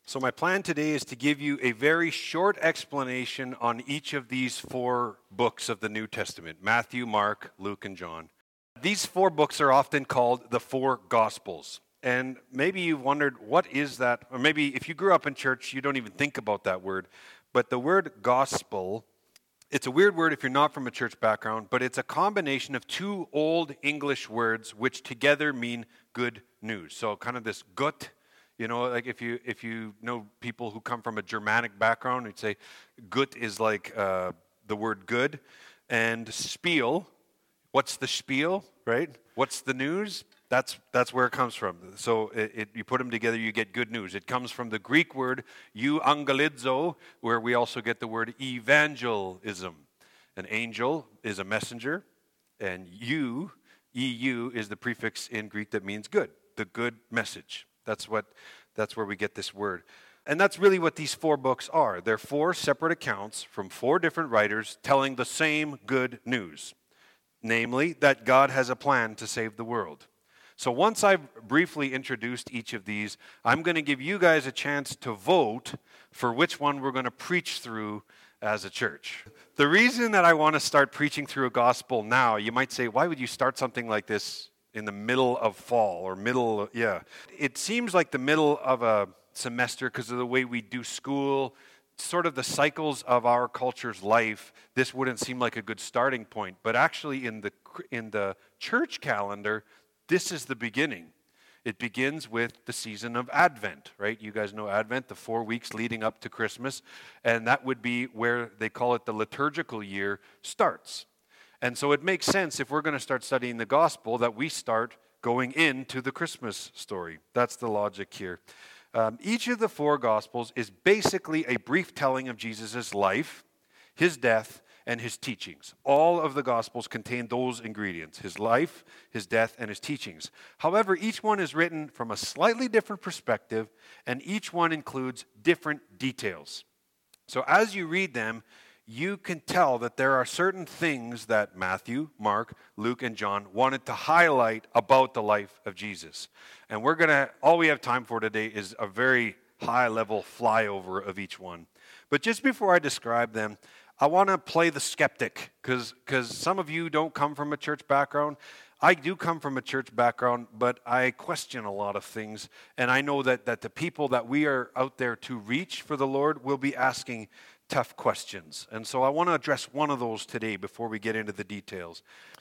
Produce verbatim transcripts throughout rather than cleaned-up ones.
So my plan today is to give you a very short explanation on each of these four books of the New Testament, Matthew, Mark, Luke, and John. These four books are often called the four Gospels. And maybe you've wondered, what is that? Or maybe if you grew up in church, you don't even think about that word. But the word gospel, it's a weird word if you're not from a church background, but it's a combination of two old English words which together mean good news. So kind of this gut. You know, like if you if you know people who come from a Germanic background, you'd say gut is like uh, the word good. And spiel, what's the spiel, right? What's the news? That's that's where it comes from. So it, it, you put them together, you get good news. It comes from the Greek word euangelizo, where we also get the word evangelism. An angel is a messenger, and eu, eu is the prefix in Greek that means good, the good message. That's what. That's where we get this word. And that's really what these four books are. They're four separate accounts from four different writers telling the same good news, namely that God has a plan to save the world. So once I've briefly introduced each of these, I'm going to give you guys a chance to vote for which one we're going to preach through as a church. The reason that I want to start preaching through a gospel now, you might say, why would you start something like this in the middle of fall or middle, of, yeah. It seems like the middle of a semester because of the way we do school, sort of the cycles of our culture's life. This wouldn't seem like a good starting point, but actually in the in the church calendar, this is the beginning. It begins with the season of Advent, right? You guys know Advent, the four weeks leading up to Christmas, and that would be where they call it the liturgical year starts. And so it makes sense if we're going to start studying the gospel that we start going into the Christmas story. That's the logic here. Um, each of the four gospels is basically a brief telling of Jesus' life, his death, and his teachings. All of the gospels contain those ingredients, his life, his death, and his teachings. However, each one is written from a slightly different perspective, and each one includes different details. So as you read them, you can tell that there are certain things that Matthew, Mark, Luke, and John wanted to highlight about the life of Jesus. And we're going to, all we have time for today is a very high-level flyover of each one. But just before I describe them, I want to play the skeptic, because because some of you don't come from a church background. I do come from a church background, but I question a lot of things. And I know that, that the people that we are out there to reach for the Lord will be asking tough questions. And so I want to address one of those today before we get into the details.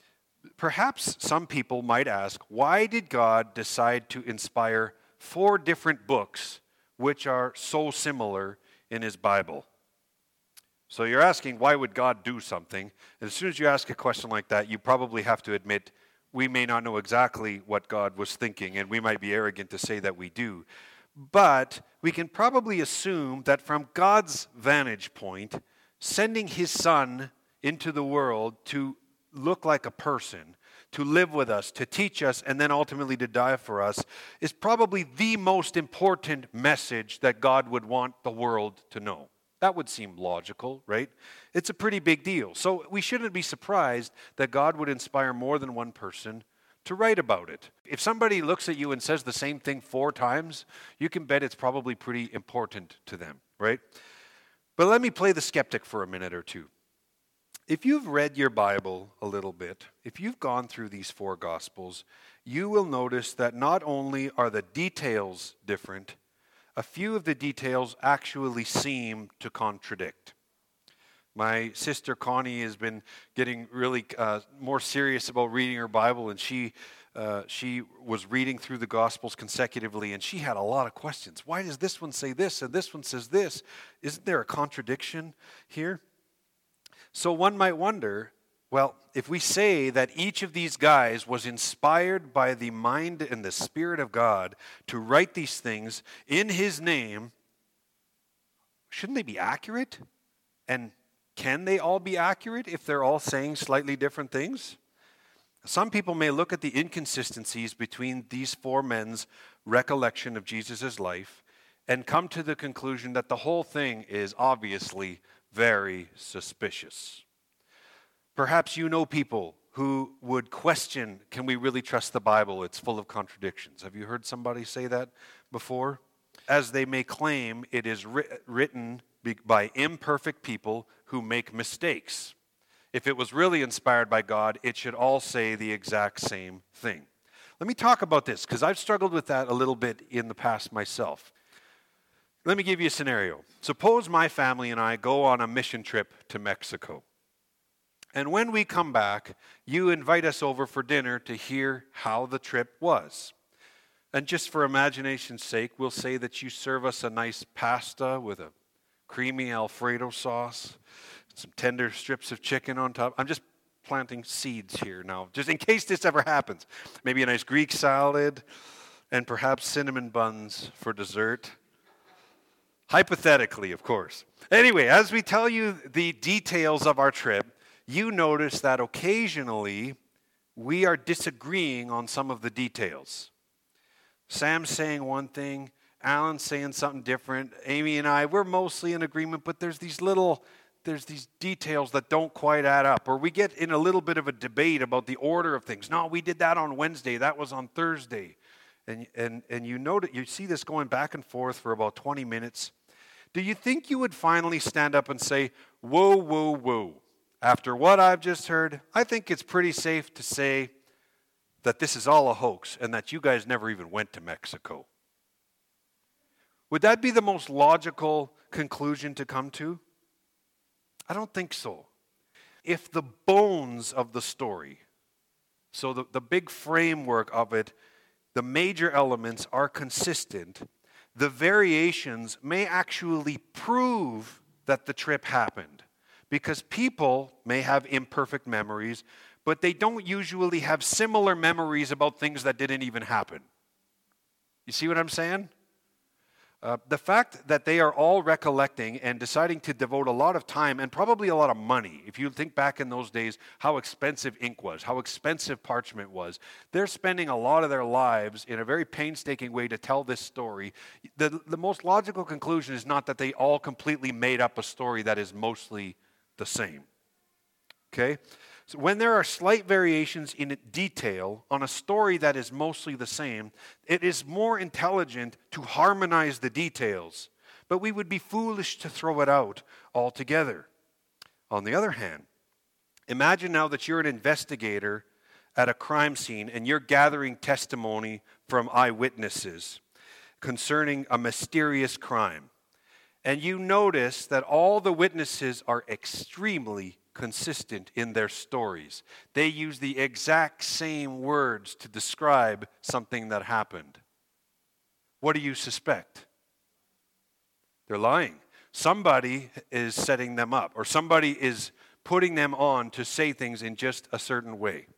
Perhaps some people might ask, why did God decide to inspire four different books which are so similar in his Bible? So you're asking, why would God do something? And as soon as you ask a question like that, you probably have to admit we may not know exactly what God was thinking, and we might be arrogant to say that we do. But we can probably assume that from God's vantage point, sending his son into the world to look like a person, to live with us, to teach us, and then ultimately to die for us, is probably the most important message that God would want the world to know. That would seem logical, right? It's a pretty big deal. So we shouldn't be surprised that God would inspire more than one person to write about it. If somebody looks at you and says the same thing four times, you can bet it's probably pretty important to them, right? But let me play the skeptic for a minute or two. If you've read your Bible a little bit, if you've gone through these four Gospels, you will notice that not only are the details different, a few of the details actually seem to contradict. My sister Connie has been getting really uh, more serious about reading her Bible, and she uh, she was reading through the Gospels consecutively, and she had a lot of questions. Why does this one say this, and this one says this? Isn't there a contradiction here? So one might wonder, well, if we say that each of these guys was inspired by the mind and the Spirit of God to write these things in his name, shouldn't they be accurate? And can they all be accurate if they're all saying slightly different things? Some people may look at the inconsistencies between these four men's recollection of Jesus' life and come to the conclusion that the whole thing is obviously very suspicious. Perhaps you know people who would question, can we really trust the Bible? It's full of contradictions. Have you heard somebody say that before? as they may claim it is writ- written by imperfect people who make mistakes. If it was really inspired by God, it should all say the exact same thing. Let me talk about this, because I've struggled with that a little bit in the past myself. Let me give you a scenario. Suppose my family and I go on a mission trip to Mexico. And when we come back, you invite us over for dinner to hear how the trip was. And just for imagination's sake, we'll say that you serve us a nice pasta with a creamy Alfredo sauce, some tender strips of chicken on top. I'm just planting seeds here now, just in case this ever happens. Maybe a nice Greek salad and perhaps cinnamon buns for dessert. Hypothetically, of course. Anyway, as we tell you the details of our trip, you notice that occasionally we are disagreeing on some of the details. Sam's saying one thing, Alan's saying something different, Amy and I, we're mostly in agreement, but there's these little, there's these details that don't quite add up. Or we get in a little bit of a debate about the order of things. No, we did that on Wednesday, that was on Thursday. And, and, and you know that you see this going back and forth for about twenty minutes. Do you think you would finally stand up and say, whoa, whoa, whoa? After what I've just heard, I think it's pretty safe to say that this is all a hoax and that you guys never even went to Mexico. Would that be the most logical conclusion to come to? I don't think so. If the bones of the story, so the, the big framework of it, the major elements are consistent, the variations may actually prove that the trip happened. Because people may have imperfect memories, but they don't usually have similar memories about things that didn't even happen. You see what I'm saying? Uh, the fact that they are all recollecting and deciding to devote a lot of time and probably a lot of money, if you think back in those days how expensive ink was, how expensive parchment was, they're spending a lot of their lives in a very painstaking way to tell this story. The, the most logical conclusion is not that they all completely made up a story that is mostly the same. Okay? So when there are slight variations in detail on a story that is mostly the same, it is more intelligent to harmonize the details, but we would be foolish to throw it out altogether. On the other hand, imagine now that you're an investigator at a crime scene and you're gathering testimony from eyewitnesses concerning a mysterious crime. And you notice that all the witnesses are extremely consistent in their stories. They use the exact same words to describe something that happened. What do you suspect? They're lying. Somebody is setting them up, or somebody is putting them on to say things in just a certain way.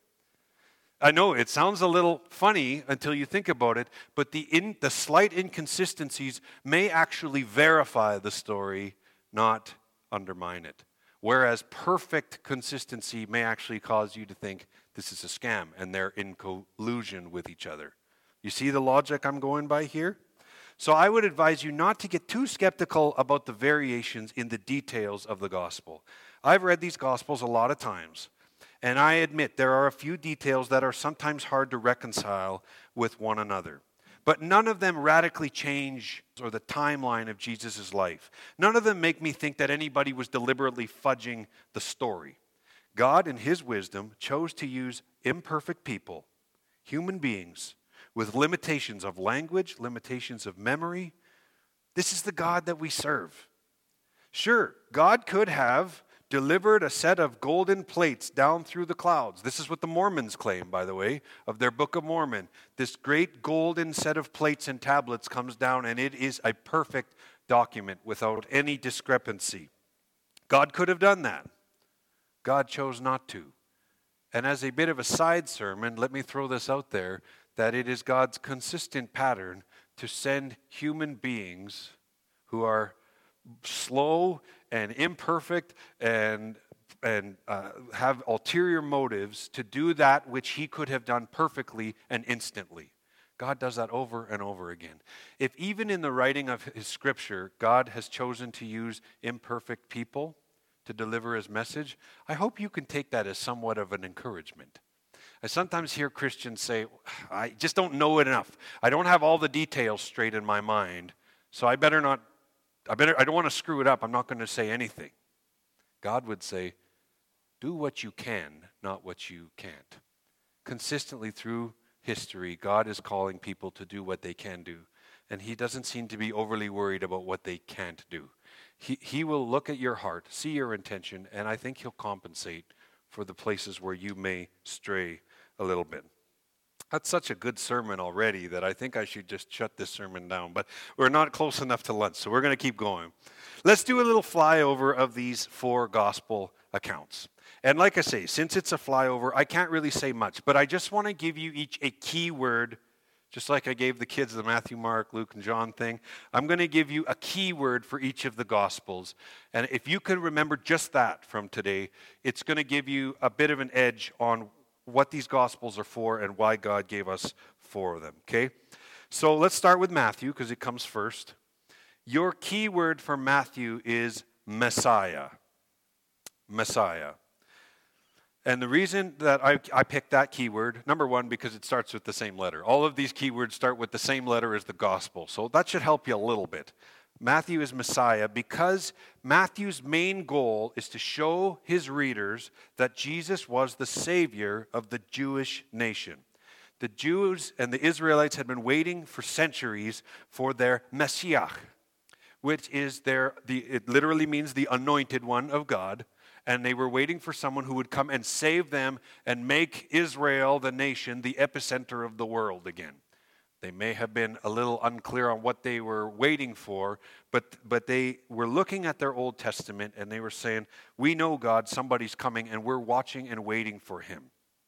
I know it sounds a little funny until you think about it, but the in, the slight inconsistencies may actually verify the story, not undermine it. Whereas perfect consistency may actually cause you to think this is a scam and they're in collusion with each other. You see the logic I'm going by here? So I would advise you not to get too skeptical about the variations in the details of the gospel. I've read these gospels a lot of times. And I admit there are a few details that are sometimes hard to reconcile with one another. But none of them radically change or the timeline of Jesus' life. None of them make me think that anybody was deliberately fudging the story. God, in his wisdom, chose to use imperfect people, human beings, with limitations of language, limitations of memory. This is the God that we serve. Sure, God could have delivered a set of golden plates down through the clouds. This is what the Mormons claim, by the way, of their Book of Mormon. This great golden set of plates and tablets comes down, and it is a perfect document without any discrepancy. God could have done that. God chose not to. And as a bit of a side sermon, let me throw this out there, that it is God's consistent pattern to send human beings who are slow and imperfect and and uh, have ulterior motives to do that which he could have done perfectly and instantly. God does that over and over again. If even in the writing of his scripture, God has chosen to use imperfect people to deliver his message, I hope you can take that as somewhat of an encouragement. I sometimes hear Christians say, I just don't know it enough. I don't have all the details straight in my mind So I better not, I better, I don't want to screw it up. I'm not going to say anything. God would say, do what you can, not what you can't. Consistently through history, God is calling people to do what they can do. And he doesn't seem to be overly worried about what they can't do. He, he will look at your heart, see your intention, and I think he'll compensate for the places where you may stray a little bit. That's such a good sermon already that I think I should just shut this sermon down. But we're not close enough to lunch, so we're going to keep going. Let's do a little flyover of these four gospel accounts. And like I say, since it's a flyover, I can't really say much. But I just want to give you each a key word, just like I gave the kids the Matthew, Mark, Luke, and John thing. I'm going to give you a key word for each of the gospels. And if you can remember just that from today, it's going to give you a bit of an edge on what these gospels are for and why God gave us four of them, okay? So let's start with Matthew because it comes first. Your key word for Matthew is Messiah. Messiah. And the reason that I, I picked that keyword, number one, because it starts with the same letter. All of these keywords start with the same letter as the gospel. So that should help you a little bit. Matthew is Messiah because Matthew's main goal is to show his readers that Jesus was the Savior of the Jewish nation. The Jews and the Israelites had been waiting for centuries for their Messiah, which is their, the, it literally means the anointed one of God. And they were waiting for someone who would come and save them and make Israel, the nation, the epicenter of the world again. They may have been a little unclear on what they were waiting for, but, but they were looking at their Old Testament and they were saying, we know God, somebody's coming, and we're watching and waiting for him.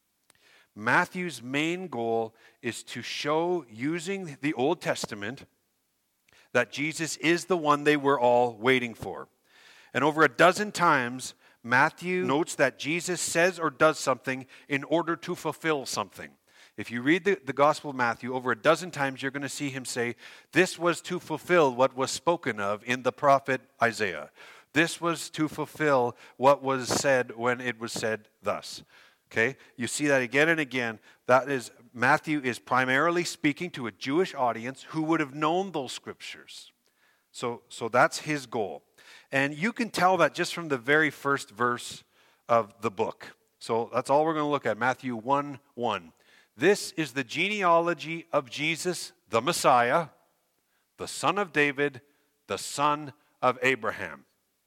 Matthew's main goal is to show, using the Old Testament, that Jesus is the one they were all waiting for. And over a dozen times, Matthew notes that Jesus says or does something in order to fulfill something. If you read the, the Gospel of Matthew, over a dozen times you're going to see him say, this was to fulfill what was spoken of in the prophet Isaiah. This was to fulfill what was said when it was said thus. Okay? You see that again and again. That is, Matthew is primarily speaking to a Jewish audience who would have known those scriptures. So, so that's his goal. And you can tell that just from the very first verse of the book. So that's all we're going to look at, Matthew one one. This is the genealogy of Jesus, the Messiah, the son of David, the son of Abraham.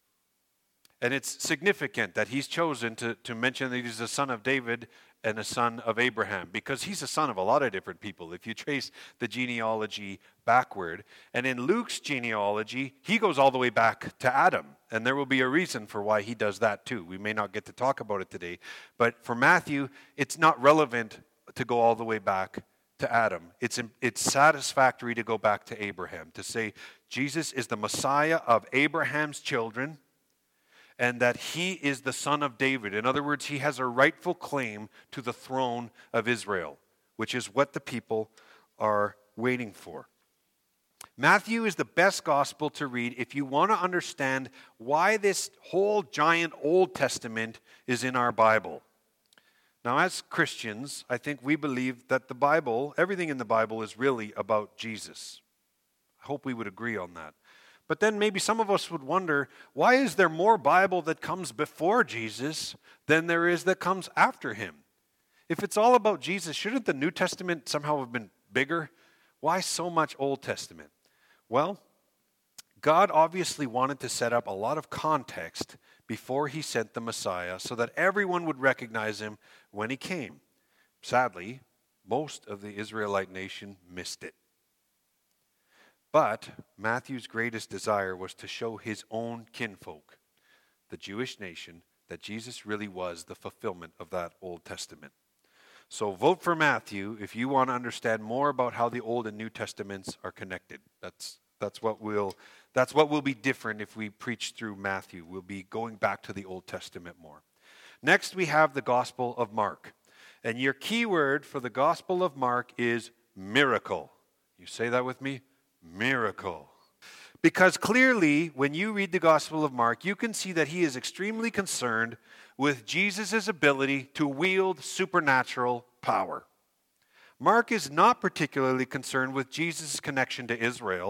And it's significant that he's chosen to, to mention that he's the son of David and a son of Abraham, because he's a son of a lot of different people if you trace the genealogy backward. And in Luke's genealogy, he goes all the way back to Adam, and there will be a reason for why he does that too. We may not get to talk about it today, but for Matthew, it's not relevant to go all the way back to Adam. It's, it's satisfactory to go back to Abraham, to say Jesus is the Messiah of Abraham's children, and that he is the son of David. In other words, he has a rightful claim to the throne of Israel, which is what the people are waiting for. Matthew is the best gospel to read if you want to understand why this whole giant Old Testament is in our Bible. Now, as Christians, I think we believe that the Bible, everything in the Bible is really about Jesus. I hope we would agree on that. But then maybe some of us would wonder, why is there more Bible that comes before Jesus than there is that comes after him? If it's all about Jesus, shouldn't the New Testament somehow have been bigger? Why so much Old Testament? Well, God obviously wanted to set up a lot of context before he sent the Messiah so that everyone would recognize him when he came. Sadly, most of the Israelite nation missed it. But Matthew's greatest desire was to show his own kinfolk, the Jewish nation, that Jesus really was the fulfillment of that Old Testament. So vote for Matthew if you want to understand more about how the Old and New Testaments are connected. That's that's what will that's what will be different if we preach through Matthew. We'll be going back to the Old Testament more. Next, we have the Gospel of Mark. And your key word for the Gospel of Mark is miracle. You say that with me? Miracle. Because clearly, when you read the Gospel of Mark, you can see that he is extremely concerned with Jesus' ability to wield supernatural power. Mark is not particularly concerned with Jesus' connection to Israel.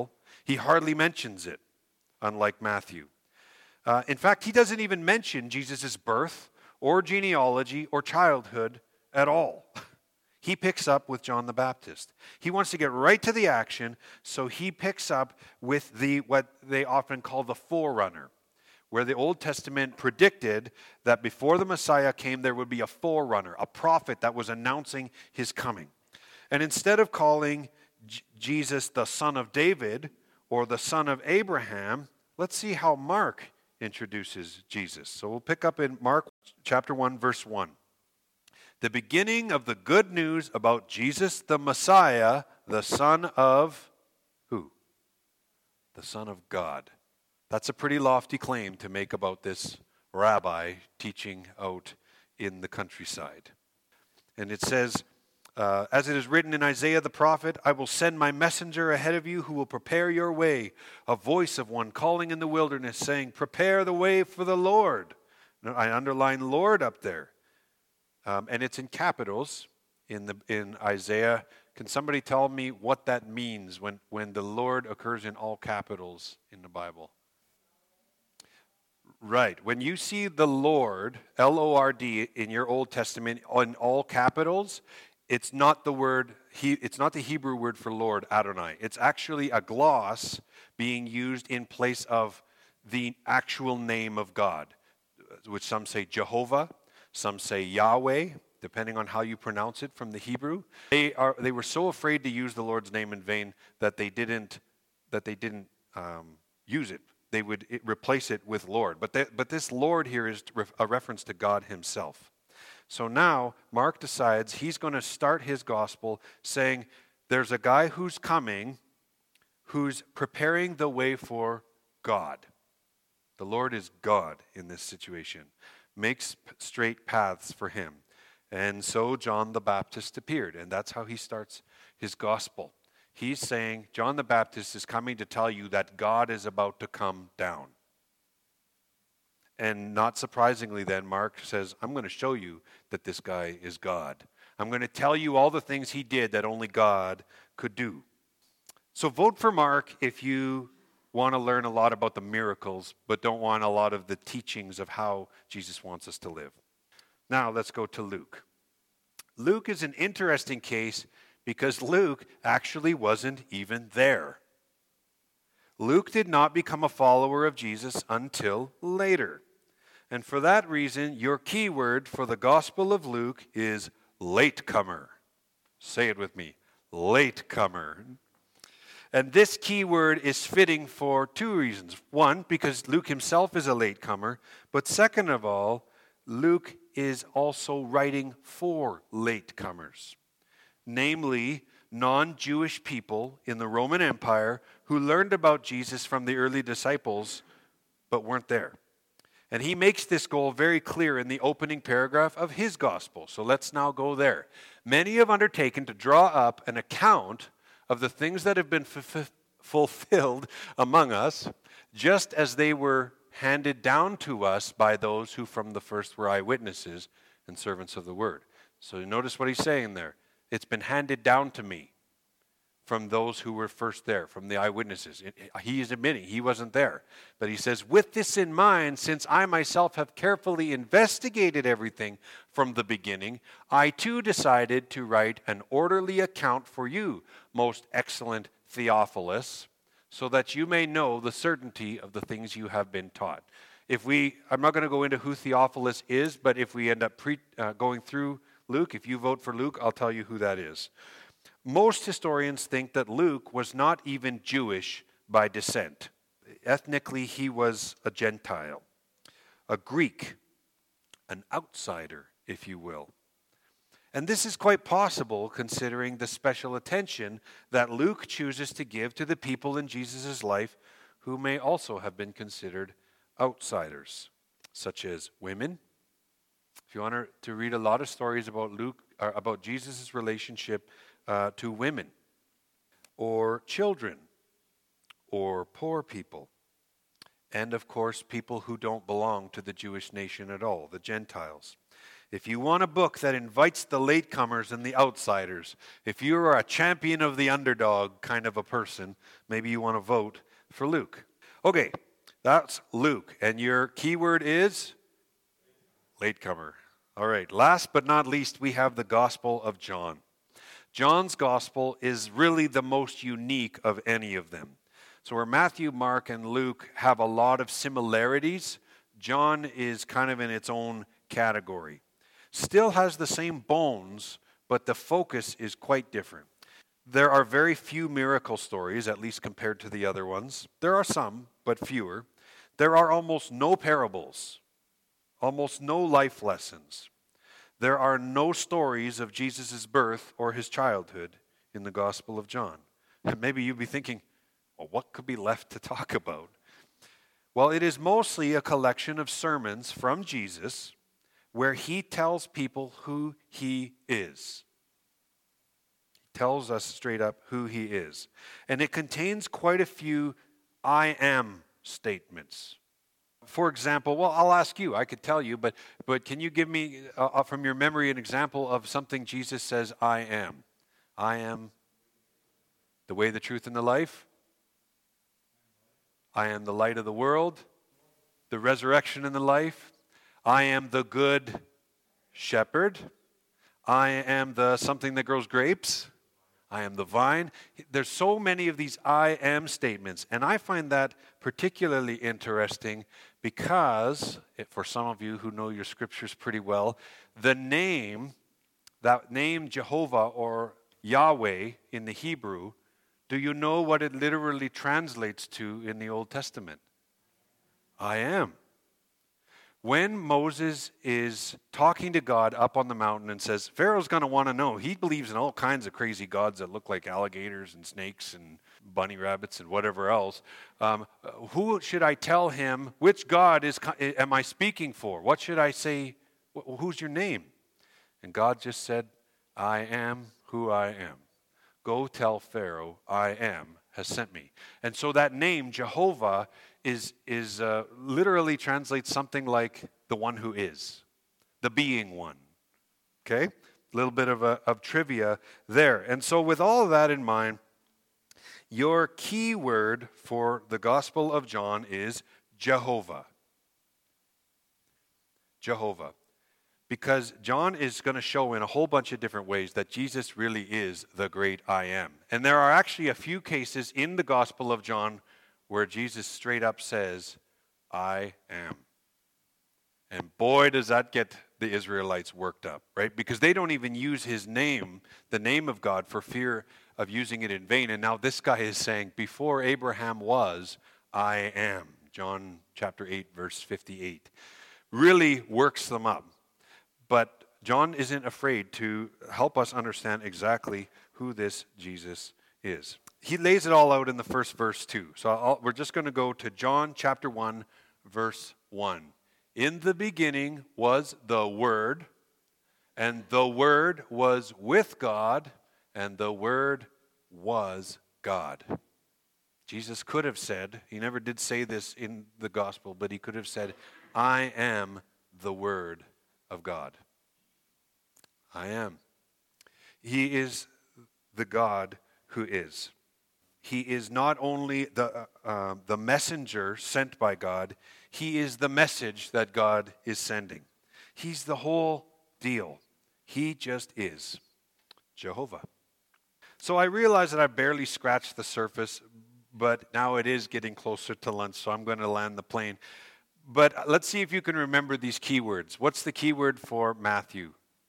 He hardly mentions it, unlike Matthew. Uh, in fact, he doesn't even mention Jesus' birth or genealogy or childhood at all. He picks up with John the Baptist. He wants to get right to the action, so he picks up with the what they often call the forerunner, where the Old Testament predicted that before the Messiah came, there would be a forerunner, a prophet that was announcing his coming. And instead of calling J- Jesus the son of David or the son of Abraham, let's see how Mark introduces Jesus. So we'll pick up in Mark chapter one, verse one. The beginning of the good news about Jesus the Messiah, the son of who? The Son of God. That's a pretty lofty claim to make about this rabbi teaching out in the countryside. And it says, uh, as it is written in Isaiah the prophet, I will send my messenger ahead of you who will prepare your way, a voice of one calling in the wilderness, saying, prepare the way for the Lord. Now, I underline Lord up there. Um, and it's in capitals in the in Isaiah. Can somebody tell me what that means when, when the Lord occurs in all capitals in the Bible? Right. When you see the Lord, L O R D, in your Old Testament in all capitals, it's not the word, he, it's not the Hebrew word for Lord, Adonai. It's actually a gloss being used in place of the actual name of God, which some say Jehovah. Some say Yahweh, depending on how you pronounce it from the Hebrew. They are they were so afraid to use the Lord's name in vain that they didn't that they didn't um, use it. They would it, replace it with Lord. But they, but this Lord here is a reference to God himself. So now Mark decides he's going to start his gospel saying there's a guy who's coming who's preparing the way for God. The Lord is God in this situation. Makes straight paths for him. And so John the Baptist appeared, and that's how he starts his gospel. He's saying, John the Baptist is coming to tell you that God is about to come down. And not surprisingly then, Mark says, I'm going to show you that this guy is God. I'm going to tell you all the things he did that only God could do. So vote for Mark if you want to learn a lot about the miracles, but don't want a lot of the teachings of how Jesus wants us to live. Now let's go to Luke. Luke is an interesting case because Luke actually wasn't even there. Luke did not become a follower of Jesus until later. And for that reason, your key word for the Gospel of Luke is latecomer. Say it with me, latecomer. And this key word is fitting for two reasons. One, because Luke himself is a latecomer. But second of all, Luke is also writing for latecomers. Namely, non-Jewish people in the Roman Empire who learned about Jesus from the early disciples but weren't there. And he makes this goal very clear in the opening paragraph of his gospel. So let's now go there. Many have undertaken to draw up an account of the things that have been f- f- fulfilled among us, just as they were handed down to us by those who from the first were eyewitnesses and servants of the word. So you notice what he's saying there. It's been handed down to me from those who were first there, from the eyewitnesses. It, he is admitting he wasn't there. But he says, with this in mind, since I myself have carefully investigated everything from the beginning, I too decided to write an orderly account for you, most excellent Theophilus, so that you may know the certainty of the things you have been taught. If we, I'm not going to go into who Theophilus is, but if we end up pre, uh, going through Luke, if you vote for Luke, I'll tell you who that is. Most historians think that Luke was not even Jewish by descent. Ethnically, he was a Gentile, a Greek, an outsider, if you will. And this is quite possible considering the special attention that Luke chooses to give to the people in Jesus' life who may also have been considered outsiders, such as women. If you want to read a lot of stories about Luke, or about Jesus' relationship uh, to women, or children, or poor people, and of course people who don't belong to the Jewish nation at all, the Gentiles. If you want a book that invites the latecomers and the outsiders, if you are a champion of the underdog kind of a person, maybe you want to vote for Luke. Okay, that's Luke. And your keyword is latecomer. All right, last but not least, we have the Gospel of John. John's Gospel is really the most unique of any of them. So where Matthew, Mark, and Luke have a lot of similarities, John is kind of in its own category. Still has the same bones, but the focus is quite different. There are very few miracle stories, at least compared to the other ones. There are some, but fewer. There are almost no parables, almost no life lessons. There are no stories of Jesus' birth or his childhood in the Gospel of John. And maybe you'd be thinking, well, what could be left to talk about? Well, it is mostly a collection of sermons from Jesus where he tells people who he is. He tells us straight up who he is. And it contains quite a few I am statements. For example, well, I'll ask you. I could tell you, but but can you give me, uh, from your memory, an example of something Jesus says, I am? I am the way, the truth, and the life. I am the light of the world, the resurrection and the life. I am the good shepherd. I am the something that grows grapes. I am the vine. There's so many of these I am statements, and I find that particularly interesting because, for some of you who know your scriptures pretty well, the name, that name Jehovah or Yahweh in the Hebrew, do you know what it literally translates to in the Old Testament? I am. When Moses is talking to God up on the mountain and says, Pharaoh's going to want to know. He believes in all kinds of crazy gods that look like alligators and snakes and bunny rabbits and whatever else. Um, who should I tell him? Which God is am I speaking for? What should I say? Who's your name? And God just said, I am who I am. Go tell Pharaoh, I am, has sent me. And so that name, Jehovah, is, is uh, literally translates something like the one who is, the being one. Okay? A little bit of, a, of trivia there. And so with all of that in mind, your key word for the Gospel of John is Jehovah. Jehovah. Because John is going to show in a whole bunch of different ways that Jesus really is the great I am. And there are actually a few cases in the Gospel of John where Jesus straight up says, I am. And boy, does that get the Israelites worked up, right? Because they don't even use his name, the name of God, for fear of using it in vain. And now this guy is saying, before Abraham was, I am. John chapter eight, verse fifty-eight. Really works them up. But John isn't afraid to help us understand exactly who this Jesus is. He lays it all out in the first verse too. So I'll, we're just going to go to John chapter one, verse one. In the beginning was the Word, and the Word was with God, and the Word was God. Jesus could have said, he never did say this in the gospel, but he could have said, I am the Word of God. I am. He is the God who is. He is not only the, uh, uh, the messenger sent by God, he is the message that God is sending. He's the whole deal. He just is Jehovah. So I realize that I barely scratched the surface, but now it is getting closer to lunch, so I'm going to land the plane. But let's see if you can remember these keywords. What's the keyword for Matthew?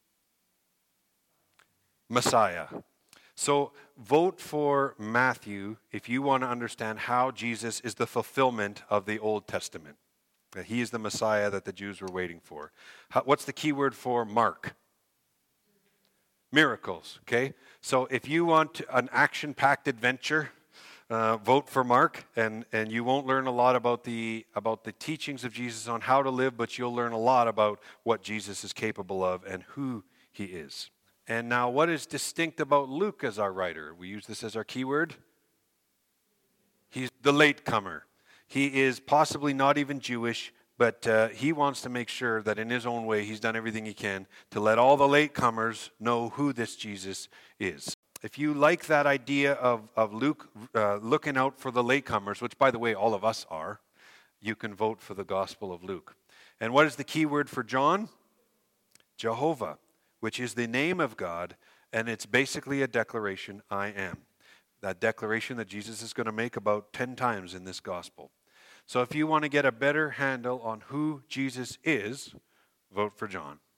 Messiah. So vote for Matthew if you want to understand how Jesus is the fulfillment of the Old Testament. That he is the Messiah that the Jews were waiting for. How, what's the keyword for Mark? Miracles, okay? So if you want an action-packed adventure, Uh, vote for Mark, and, and you won't learn a lot about the about the teachings of Jesus on how to live, but you'll learn a lot about what Jesus is capable of and who he is. And now, what is distinct about Luke as our writer? We use this as our keyword. He's the latecomer. He is possibly not even Jewish, but uh, he wants to make sure that in his own way he's done everything he can to let all the latecomers know who this Jesus is. If you like that idea of, of Luke uh, looking out for the latecomers, which by the way all of us are, you can vote for the Gospel of Luke. And what is the key word for John? Jehovah, which is the name of God, and it's basically a declaration, I am. That declaration that Jesus is going to make about ten times in this gospel. So if you want to get a better handle on who Jesus is, vote for John.